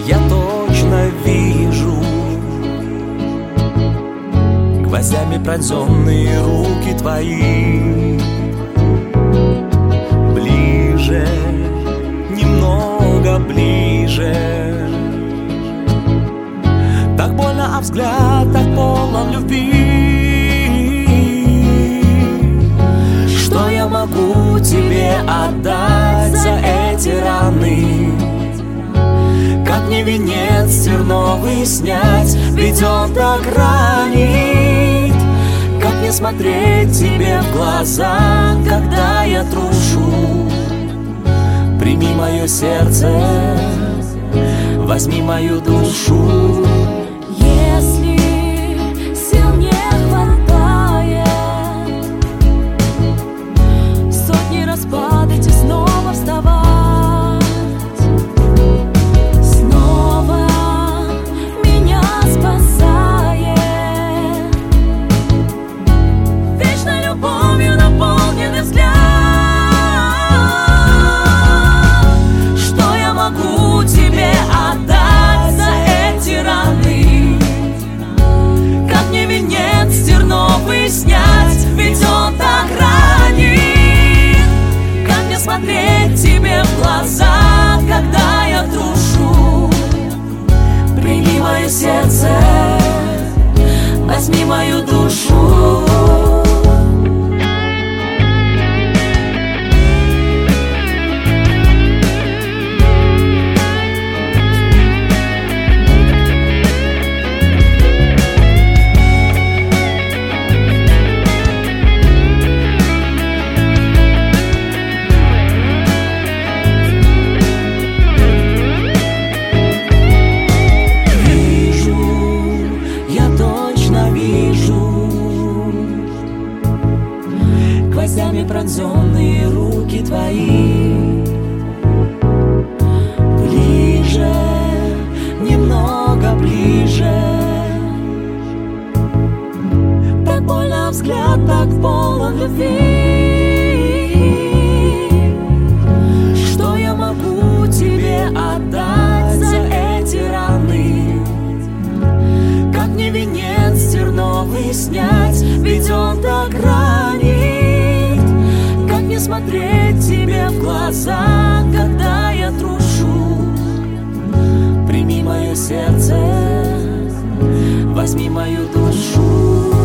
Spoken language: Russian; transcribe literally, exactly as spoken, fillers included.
я точно вижу гвоздями пронзенные руки твои. Ближе, немного ближе. Так больно, а взгляд так полон любви. Что я могу тебе отдать за эти раны? Как мне венец терновый снять, ведь он так ранит. Как мне смотреть тебе в глаза, когда я трушу? Прими мое сердце, возьми мою душу. Если сил не хватает сотни раз падать и снова вставать, снова меня спасает вечной любовью наполненный взгляд. Что я могу тебе отдать за эти раны? Как мне венец терновый снять, ведь он так ранит. Как мне смотреть тебе в глаза, когда я трушу? Прими мое сердце, возьми мою душу. Гвоздями пронзенные руки твои. Ближе, немного ближе. Так больно, взгляд так полон любви. Что я могу тебе отдать за эти раны? Как мне венец терновый снять, ведь он так ранит. Как мне смотреть тебе в глаза, когда я трушу? Прими мое сердце, возьми мою душу.